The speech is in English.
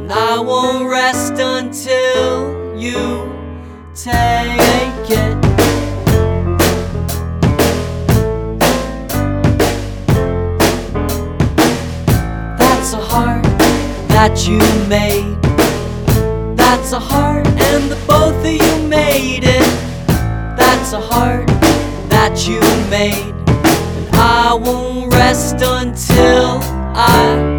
and I won't rest until you take it. That's a heart that you made. That's a heart, and the both of you made it. That's a heart that you made, and I won't rest until I